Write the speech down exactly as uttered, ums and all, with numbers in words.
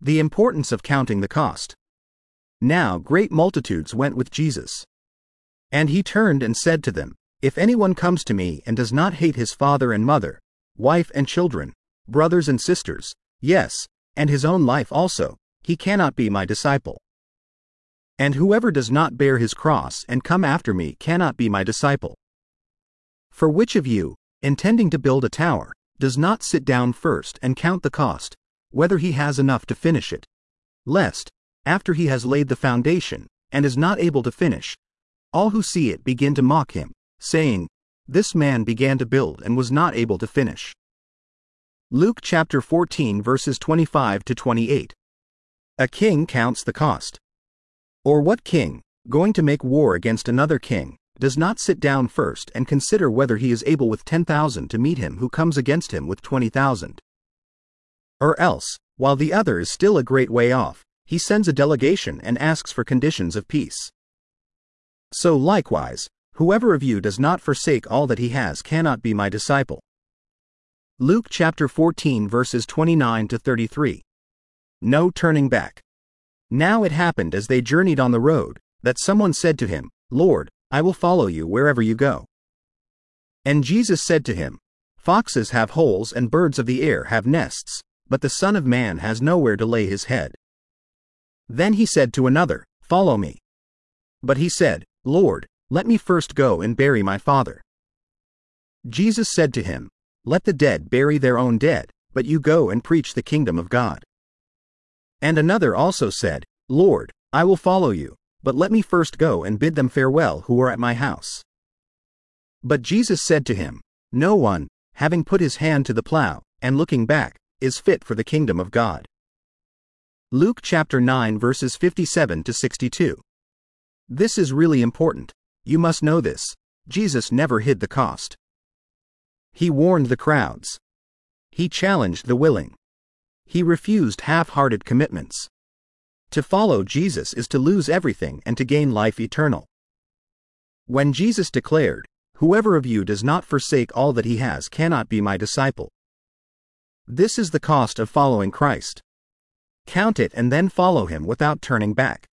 The importance of counting the cost. Now great multitudes went with Jesus. And he turned and said to them, If anyone comes to me and does not hate his father and mother, wife and children, brothers and sisters, yes, and his own life also, he cannot be my disciple. And whoever does not bear his cross and come after me cannot be my disciple. For which of you, intending to build a tower, does not sit down first and count the cost, whether he has enough to finish it? Lest, after he has laid the foundation, and is not able to finish, all who see it begin to mock him, saying, This man began to build and was not able to finish. Luke chapter fourteen verses twenty-five to twenty-eight. A king counts the cost. Or what king, going to make war against another king, does not sit down first and consider whether he is able with ten thousand to meet him who comes against him with twenty thousand? Or else, while the other is still a great way off, he sends a delegation and asks for conditions of peace. So likewise, whoever of you does not forsake all that he has cannot be my disciple. Luke chapter fourteen verses twenty-nine to thirty-three. No turning back. Now it happened as they journeyed on the road, that someone said to him, Lord, I will follow you wherever you go. And Jesus said to him, Foxes have holes and birds of the air have nests, but the Son of Man has nowhere to lay his head. Then he said to another, Follow me. But he said, Lord, let me first go and bury my father. Jesus said to him, Let the dead bury their own dead, but you go and preach the kingdom of God. And another also said, Lord, I will follow you, but let me first go and bid them farewell who are at my house. But Jesus said to him, No one, having put his hand to the plow, and looking back, is fit for the kingdom of God. Luke chapter nine verses fifty-seven to sixty-two. This is really important. You must know this. Jesus never hid the cost. He warned the crowds. He challenged the willing. He refused half-hearted commitments. To follow Jesus is to lose everything and to gain life eternal. When Jesus declared, Whoever of you does not forsake all that he has cannot be my disciple. This is the cost of following Christ. Count it and then follow him without turning back.